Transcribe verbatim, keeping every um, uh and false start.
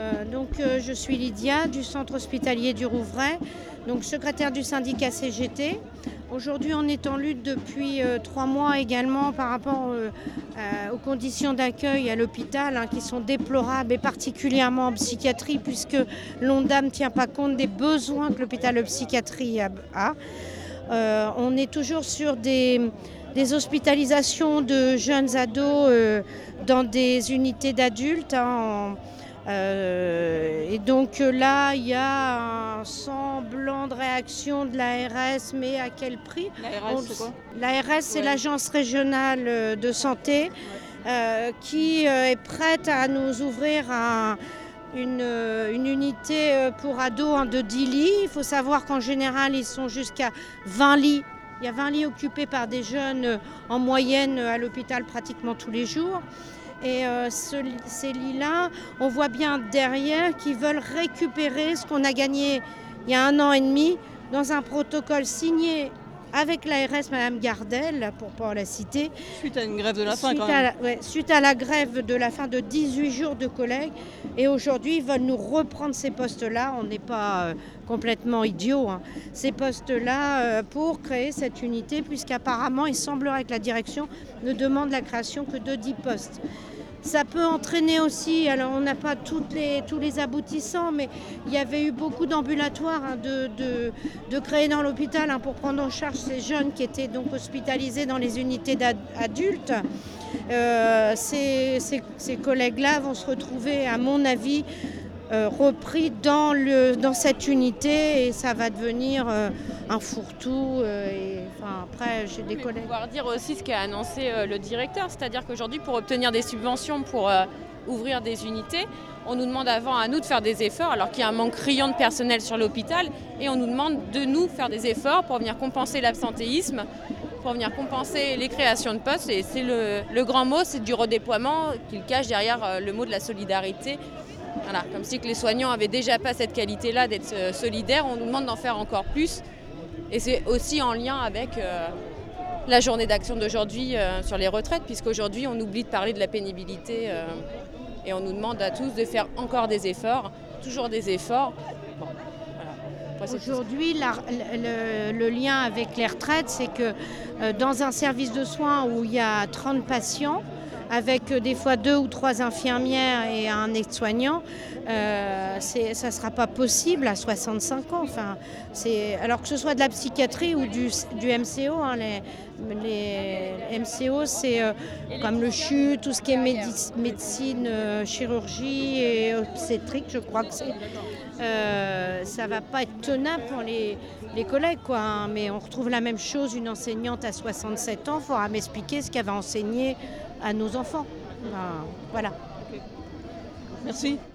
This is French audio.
Euh, donc, euh, je suis Lydia du centre hospitalier du Rouvray, donc secrétaire du syndicat C G T. Aujourd'hui, on est en lutte depuis euh, trois mois également par rapport euh, euh, aux conditions d'accueil à l'hôpital hein, qui sont déplorables et particulièrement en psychiatrie puisque l'ONDAM ne tient pas compte des besoins que l'hôpital de psychiatrie a. a. Euh, on est toujours sur des, des hospitalisations de jeunes ados euh, dans des unités d'adultes. Hein, en, Euh, et donc là, il y a un semblant de réaction de l'A R S, mais à quel prix? L'A R S, c'est quoi? L'A R S, c'est ouais. l'Agence régionale de santé euh, qui euh, est prête à nous ouvrir un, une, une unité pour ados hein, de dix lits. Il faut savoir qu'en général, ils sont jusqu'à vingt lits. Il y a vingt lits occupés par des jeunes en moyenne à l'hôpital pratiquement tous les jours. Et euh, ce, ces lits-là, on voit bien derrière qu'ils veulent récupérer ce qu'on a gagné il y a un an et demi dans un protocole signé avec l'A R S, Madame Gardel, pour ne pas la citer. Suite à une grève de la faim quand même. même. À la, ouais, suite à la grève de la faim de dix-huit jours de collègues. Et aujourd'hui, ils veulent nous reprendre ces postes-là. On n'est pas euh, complètement idiots. Hein. Ces postes-là euh, pour créer cette unité, puisqu'apparemment, il semblerait que la direction ne demande la création que de dix postes. Ça peut entraîner aussi, alors on n'a pas toutes les, tous les aboutissants, mais il y avait eu beaucoup d'ambulatoires hein, de, de, de créer dans l'hôpital hein, pour prendre en charge ces jeunes qui étaient donc hospitalisés dans les unités d'adultes. Euh, ces, ces, ces collègues-là vont se retrouver, à mon avis, euh, repris dans, le, dans cette unité et ça va devenir euh, un fourre-tout. Euh, et, enfin, après, j'ai des Mais collègues. Pouvoir dire aussi ce qu'a annoncé euh, le directeur, c'est-à-dire qu'aujourd'hui, pour obtenir des subventions pour euh, ouvrir des unités, on nous demande avant à nous de faire des efforts, alors qu'il y a un manque criant de personnel sur l'hôpital, et on nous demande de nous faire des efforts pour venir compenser l'absentéisme, pour venir compenser les créations de postes. Et c'est le, le grand mot, c'est du redéploiement qu'il cache derrière euh, le mot de la solidarité. Voilà, comme si que les soignants n'avaient déjà pas cette qualité-là d'être euh, solidaires, on nous demande d'en faire encore plus. Et c'est aussi en lien avec euh, la journée d'action d'aujourd'hui euh, sur les retraites, puisqu'aujourd'hui on oublie de parler de la pénibilité euh, et on nous demande à tous de faire encore des efforts, toujours des efforts. Bon, voilà. Aujourd'hui, la, le, le lien avec les retraites, c'est que euh, dans un service de soins où il y a trente patients, avec euh, des fois deux ou trois infirmières et un aide-soignant, euh, ça ne sera pas possible à soixante-cinq ans. Enfin, alors que ce soit de la psychiatrie ou du, du M C O, hein, les, les M C O, c'est euh, comme le C H U, tout ce qui est médi- médecine, euh, chirurgie et obstétrique, je crois que c'est. Euh, ça ne va pas être tenable pour les, les collègues, quoi, hein, mais on retrouve la même chose, une enseignante à soixante-sept ans, il faudra m'expliquer ce qu'elle va enseigner à nos enfants. Enfin, voilà. Merci.